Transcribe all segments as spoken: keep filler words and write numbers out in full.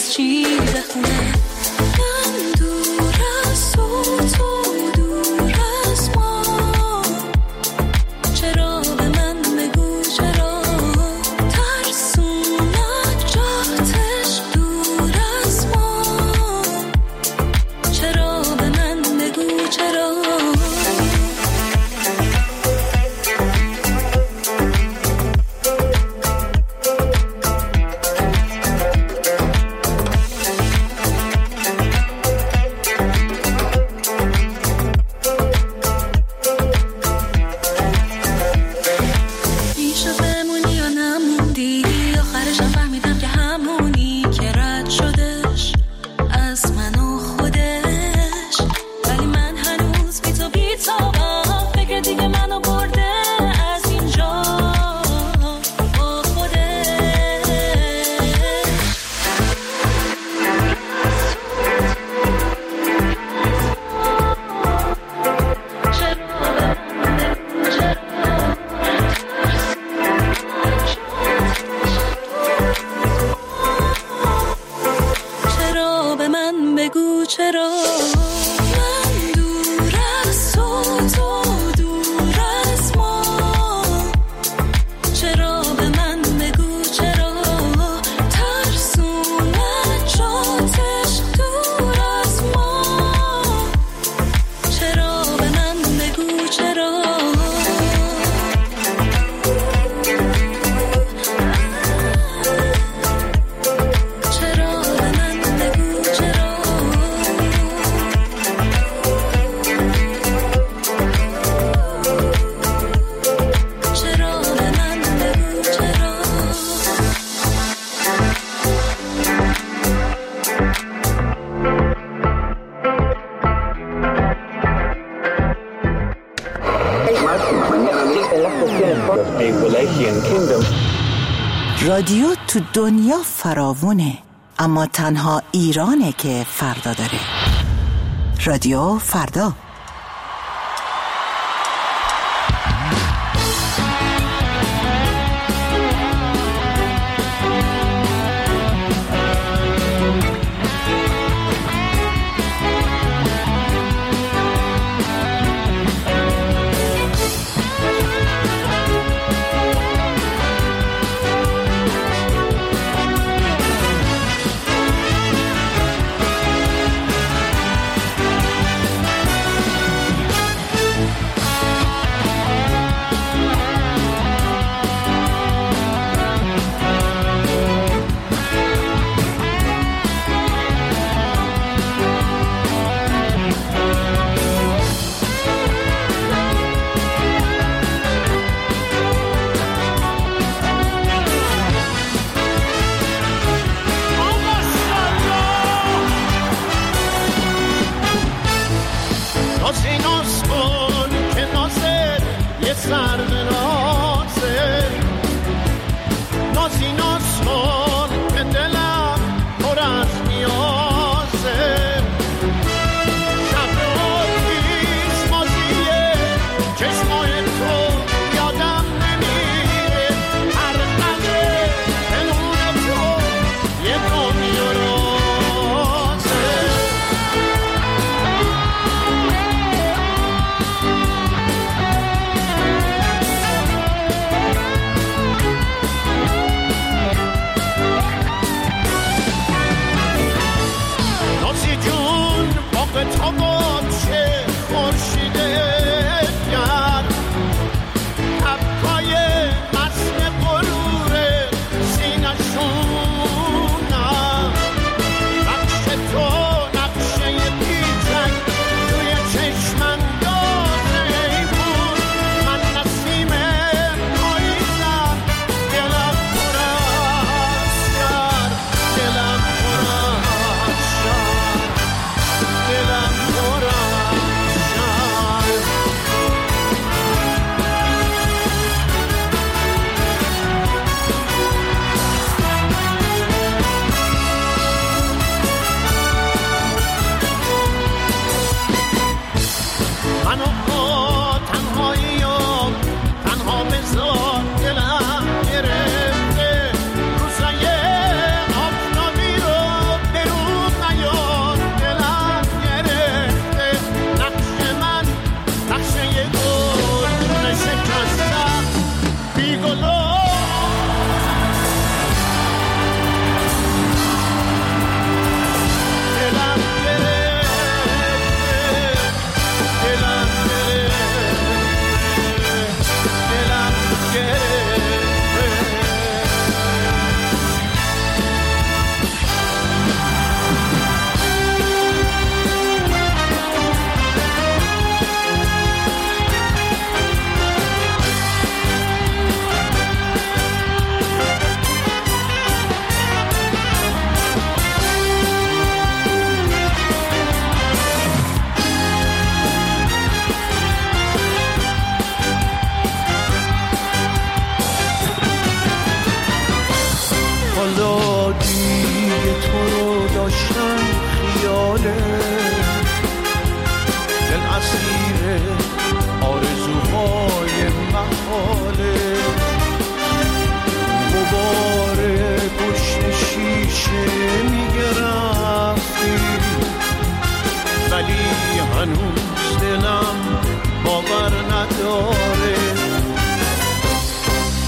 از چی بخونه. من دور از تو، تو دور از ما. چرا به من بگو چرا ترسون نجاتش دور از ما. چرا به من بگو چرا. رادیو تو دنیا فراوونه، اما تنها ایرانه که فردا داره. رادیو فردا.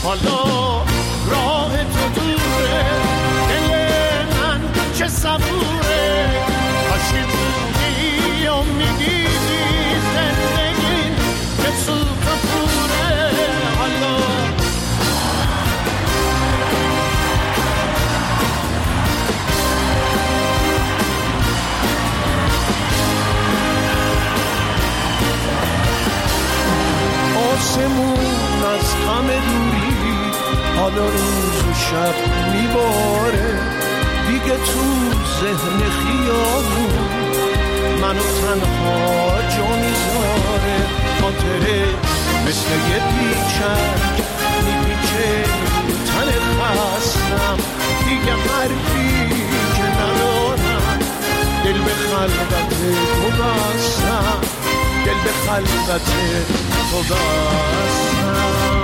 حالا راه تو دوره، دل من چه صبوره، کاشکی بودی امیدی زندگی که سوت و پوره. حالا آسمون از همه دوری، حالا روز و شب میباره، دیگه تو ذهن خیابون منو تنها جا میذاره. خاطره مثل یه پیچک میپیچه تن خستم، دیگه حرفی که ندارم، دل به خلقت تو بستم، دل به خلقت تو بستم.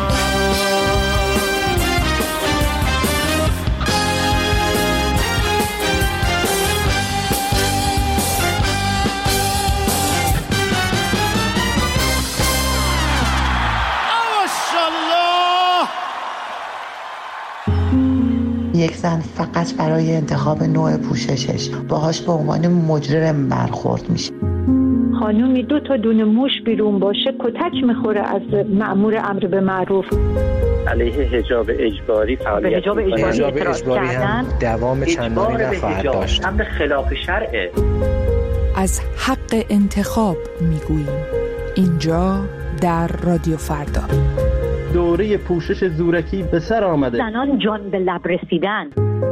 یک زن فقط برای انتخاب نوع پوششش باهاش به عنوان مجرم برخورد میشه. خانومی دو تا دونه موش بیرون باشه کتک میخوره از مأمور امر به معروف. علیه حجاب اجباری فعالیت حجاب اجباری, حجاب اجباری هم دوام چندانی نخواهد داشت. امر خلاف شرعه. از حق انتخاب میگوییم اینجا در رادیو فردا. دوره پوشش زورکی به سر آمده. زنان جان به لب رسیدن.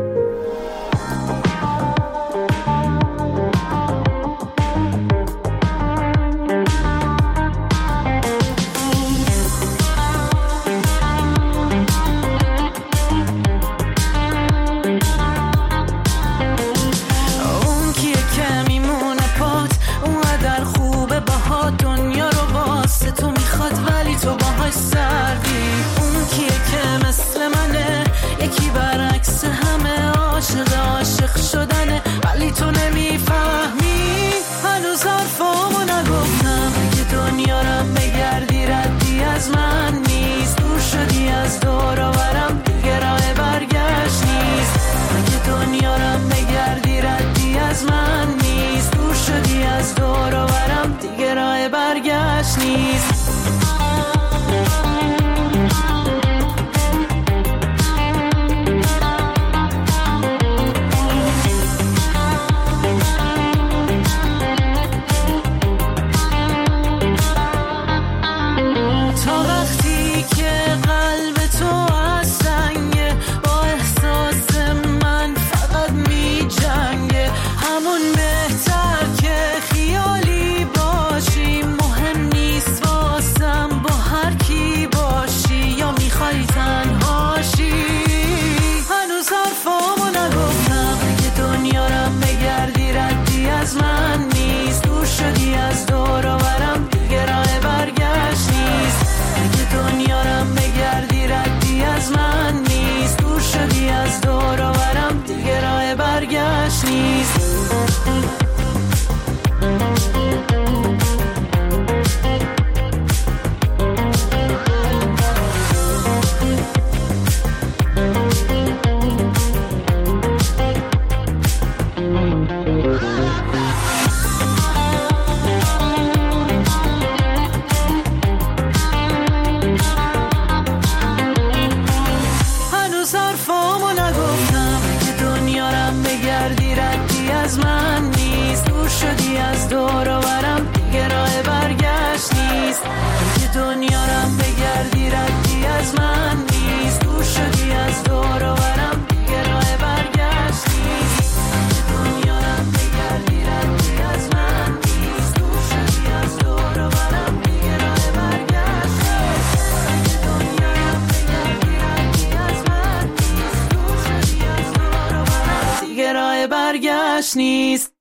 نیست.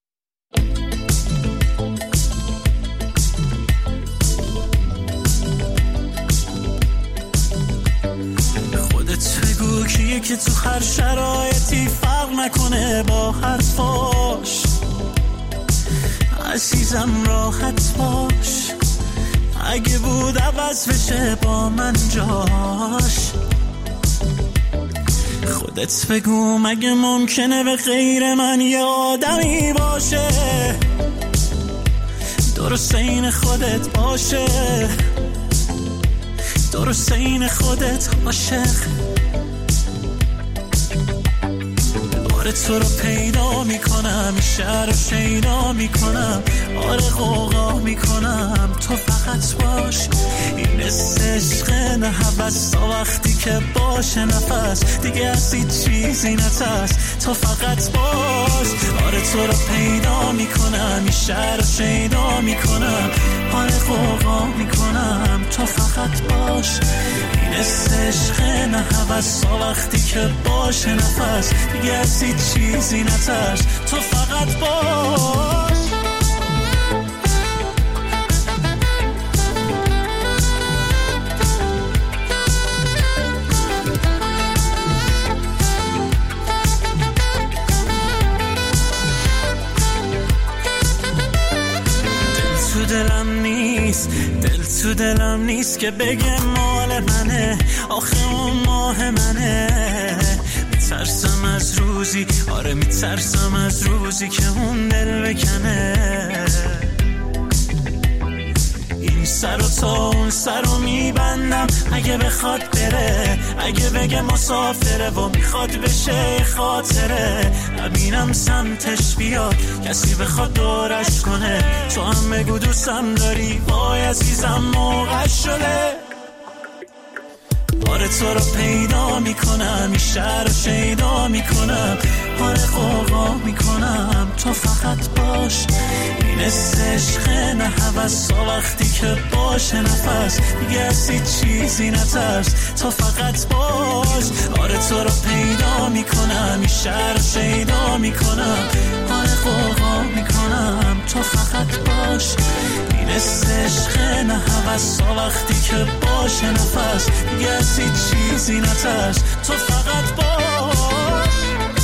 خودت بگو کیه که تو هر شرایطی فرق نکنه با حرفاش. عزیزم راحت باش، اگه بود عوض بشه با من جاش. خودت بگو مگه ممکنه به غیر من یه آدمی باشه درست این خودت باشه درست این خودت عاشق آره تو رو پیدا میکنم شهر رو شیدا میکنم آره غوغا میکنم تو فقط باش این عشق نه هوس تا وقتی که باشه نفس دیگه از هیچ چیزی نترس تو فقط باش آره تو رو پیدا میکنم شهر رو شیدا میکنم آره غوغا میکنم تو فقط باش این عشق نه هوس تا وقتی که باشه نفس دیگه از هیچ چیزی نترس تو فقط باش دل تو دلم نیست دل تو دلم نیست که بگه مال منه آخه اون ماه منه میترسم از روزی آره میترسم از روزی که اون دل بکنه این سر و تا اون سر رو میبندم اگه بخواد بره اگه بگه مسافره و میخواد بشه خاطره نبینم سمتش بیاد کسی بخواد دورش کنه تو هم بگو دوستم داری وای عزیزم موقع شده آره تو رو پیدا میکنم این شهر رو شیدا میکنم آره غوغا میکنم تو فقط باش این عشق نه هوس تا وقتی که باشه نفس دیگه از هیچ چیزی نترس تو فقط باش آره تو رو پیدا میکنم این شهر رو شیدا میکنم آره غوغا میکنم تو فقط باش این عشق نه هوس تا وقتی که باشه نفس دیگه از هیچ چیزی نترس تو فقط باش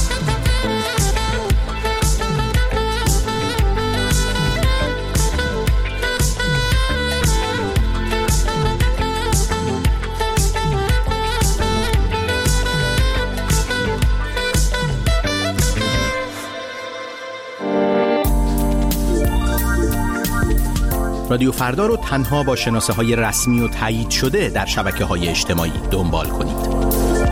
رادیو فردا رو تنها با شناسه های رسمی و تایید شده در شبکه های اجتماعی دنبال کنید.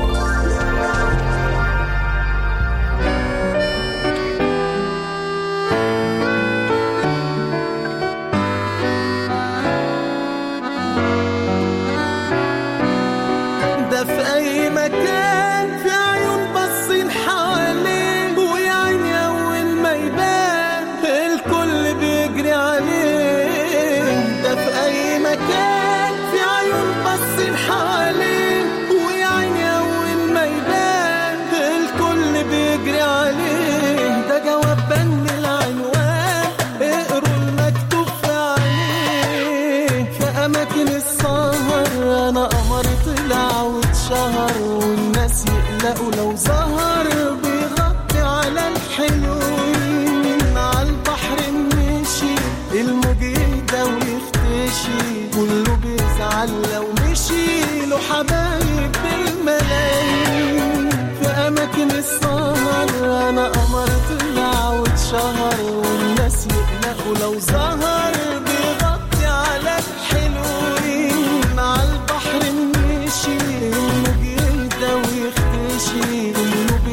ولو ظهر بيغطي على الحلوين عالبحر مشي الموج يهدى ويختشي كله بيزعل لو مشي له حبايب بالملايين في أماكن السهر أنا قمر طلع واتشهر والناس يقلقوا لو ظهر بيغطي على الحلوين عالبحر مشي الموج يهدى ويختشي كله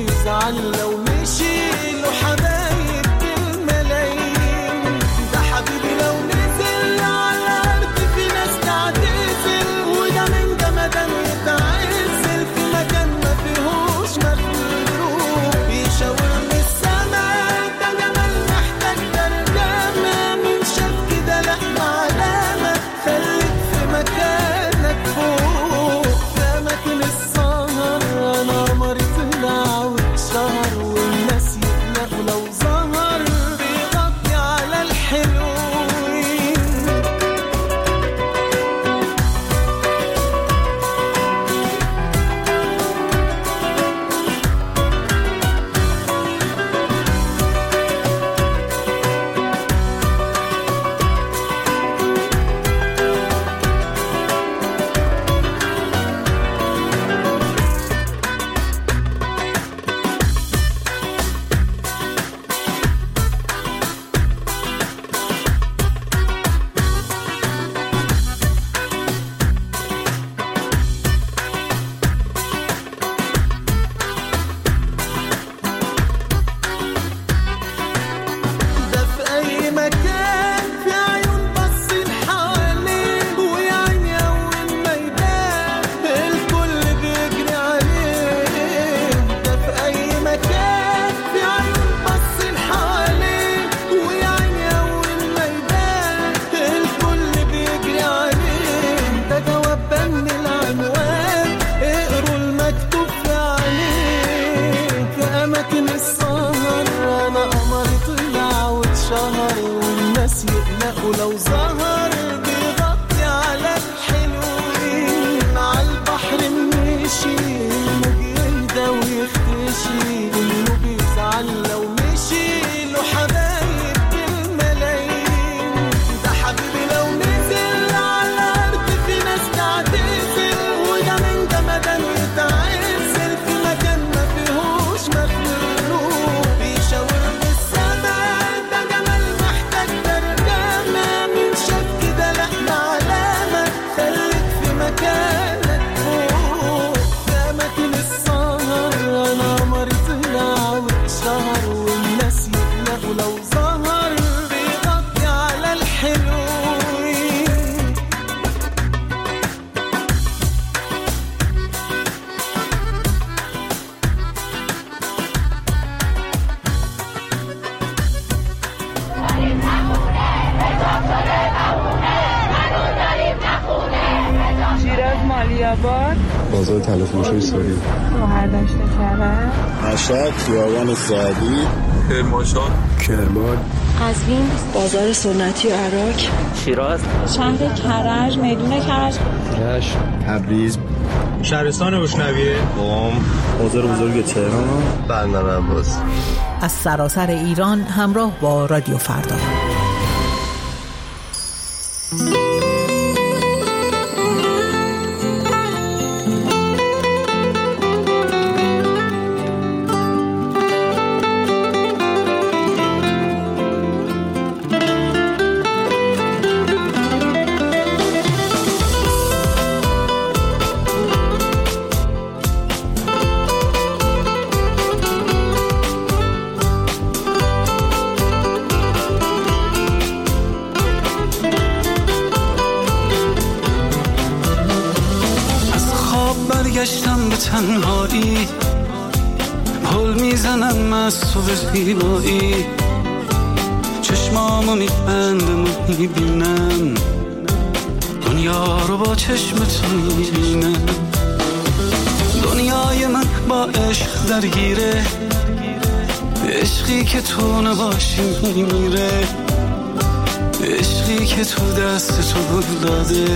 استاد تلافروش‌های ساری. شهردشت کرج، مشهد، خیابان سعدی، کرمانشاه، کرمان، قزوین، بازار سنتی عراق، شیراز، شهر کرج، میدون کرج، رشت، تبریز، شهرستان روشنویه، قم، بازار بزرگ تهران، بندر عباس. از سراسر ایران همراه با رادیو فردا. برگشتم به تنهایی، پل میزنم از تو به زیبایی، چشمامو میبندم و میبینم دنیا رو با چشم تو میبینم. دنیای من با عشق درگیره، عشقی که تو نباشی میمیره، عشقی که تو دست تو گل داده،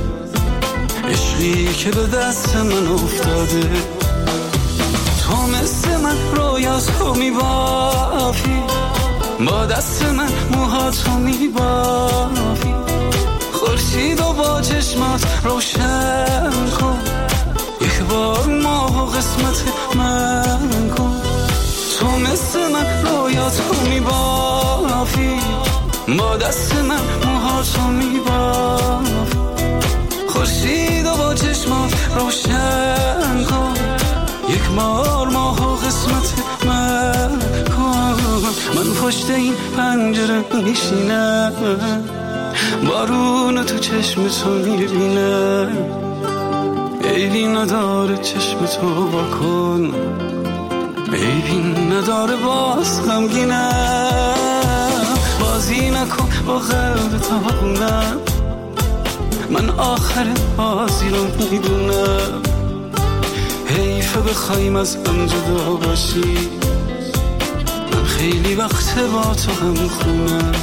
عشقی که به دست من افتاده. تو مثل من رویاتو میبافی، با دست من موهاتو میبافی، خورشید و با چشمات روشن کن، یک بار ماه و قسمت من کن. تو مثل من رویاتو میبافی، با دست من موهاتو میبافی، خورشید و با چشمات روشن کن، یک بار ماه و قسمت من کن. من پشت این پنجره میشینم، بارون تو چشم تو میبینم، عیبی نداره چشم تو بکن، عیبی نداره باز غمگینم. بازی نکن با قلب تاقونم، من آخر بازی رو میدونم، حیفه بخوایم از هم جدا باشی، من خیلی وقت با تو هم خونم.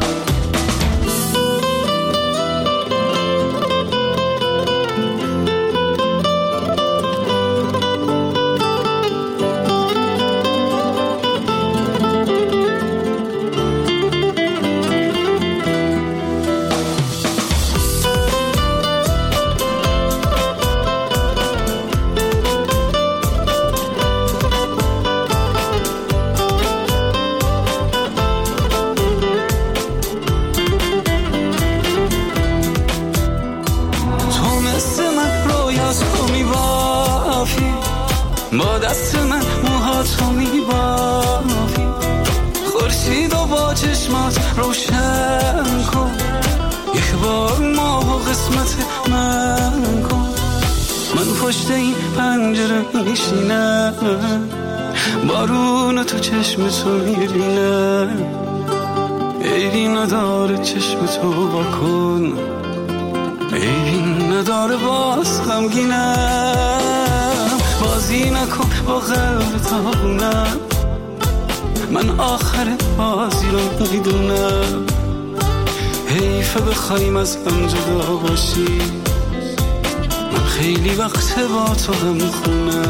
با دست من موهاتو میبافی، خورشید و با چشمات روشن کن، یک بار ماه و قسمت من کن. من پشت این پنجره میشینم، بارون تو چشم تو میبینم، عیبی نداره چشم تو بکن، عیبی نداره باز غمگینم. بازی نکن با قلب تاقونم، من آخر بازی رو میدونم، حیفه بخوایم از هم جدا باشی، من خیلی وقت با تو هم خونم.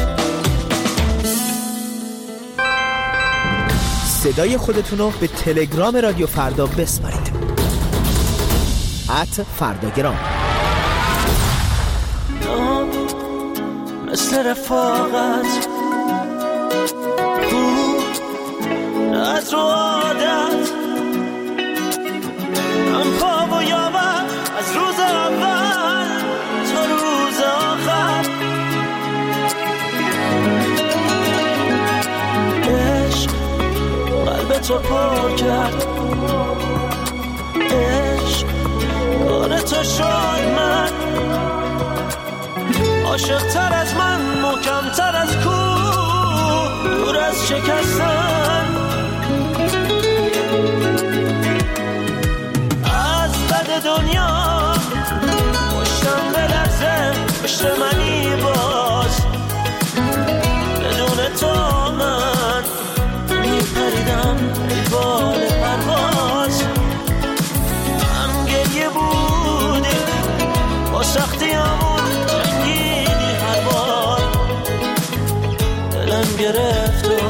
صدای خودتونو به تلگرام رادیو فردا بسپارید، ات فرداگرام. مثل رفاقت خوب از رو عادت، من پا و یابم از روز اول تا روز آخر. عشق قلب تو پر کرد، عشق کار تو شد، من عاشق تر از من، محکم تر از کوه، دور از شکستن. از بد دنیا پشتم بلرزه، پشت منی با دلم گرفت و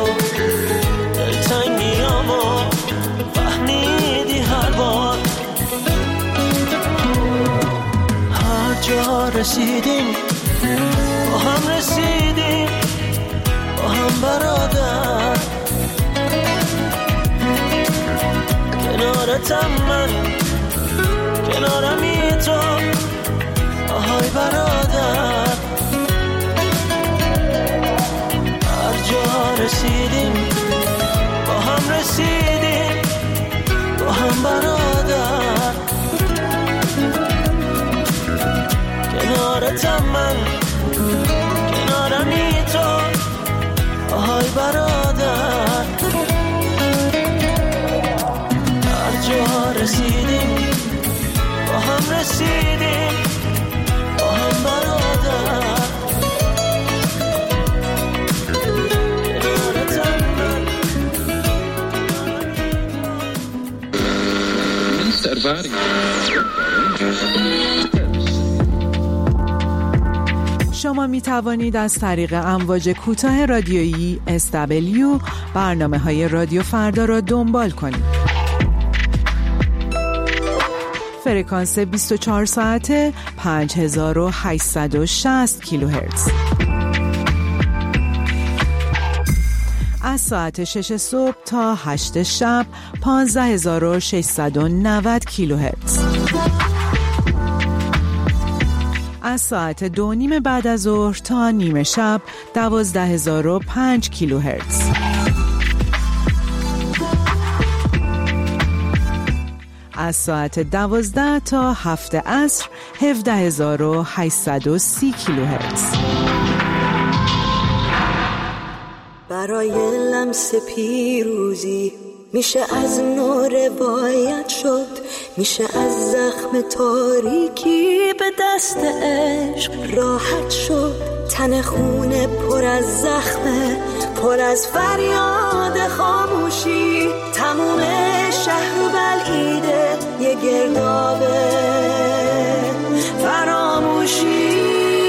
دلتنگیامو فهمیدی هر بار. هر جا رسیدیم با هم رسیدیم با هم برادر، کنارتم من کنارمی تو آهای برادر. هر جا رسیدیم با هم رسیدیم با هم برادر، کنارتم من کنارمی تو آهای برادر. هر جا رسیدیم با هم رسیدیم با هم برادر، کنارتم من. شما می توانید از طریق امواج کوتاه رادیویی اس دبلیو برنامه های رادیو فردا را دنبال کنید. فرکانس بیست و چهار ساعته پنج هزار و هشتصد و شصت کیلوهرتز. از ساعت شش صبح تا هشت شب پانزده هزار و ششصد و نود کیلوهرتز. از ساعت دو نیم بعد از ظهر تا نیمه شب دوازده هزار و پنج کیلوهرتز. از ساعت دوازده تا هفت عصر هفده هزار و هشتصد و سی کیلوهرتز. برای لمس پیروزی میشه از نو روایت شد، میشه از زخم تاریکی به دست عشق راحت شد. تن خونه پر از زخمه، پر از فریاد خاموشی، تموم شهر و بلعیده یه گردابه فراموشی.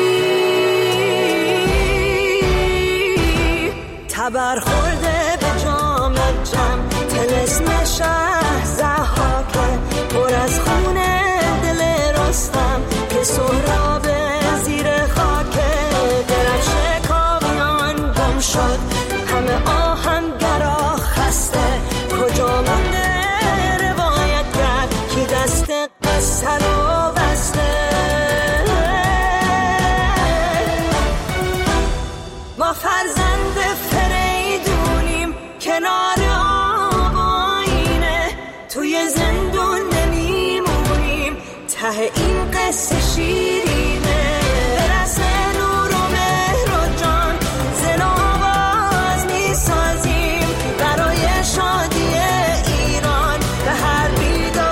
تبر خورده به جام جم تلسم شهر زحاکه، پر از خونه دل رستم که سهراب زیر خاکه. دلم شکاویان گم شد، همه آهنگرا خسته، کجا مونده روایت کرد کی دست قصه رو بسته. ما فرزند فریدونیم کنار آب آینه، توی زندون نمیمونیم ته این قصه شیرینه. برس نور و مهر و جان زن آواز میسازیم برای شادی ایران، به هر بیدار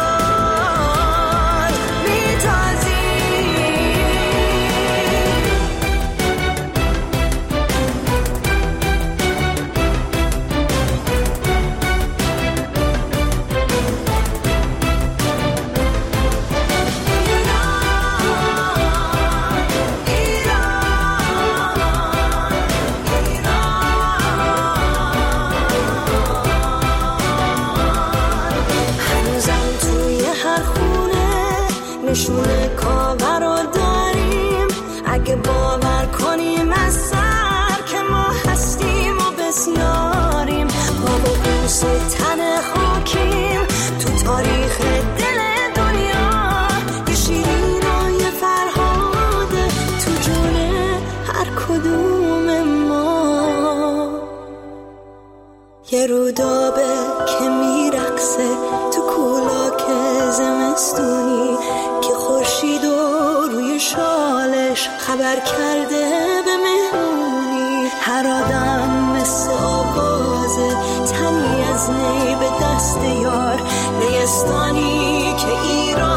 میتازیم. نشونه کاور رو داریم، اگه باور کنیم از سر که ما هستیم و بسیاریم. ما با بوس تن خاکیم تو تاریخ دل دنیا، یه شیرین و یه فرهاده تو جون هر کدوم ما. یه رودابه که میرقصه تو کولاک زمستونی، که خورشید و روی شالش خبر کرده به مهمونی. هر آدم مثل آوازه، تنی از نی به دست یار، نیستانی که ایران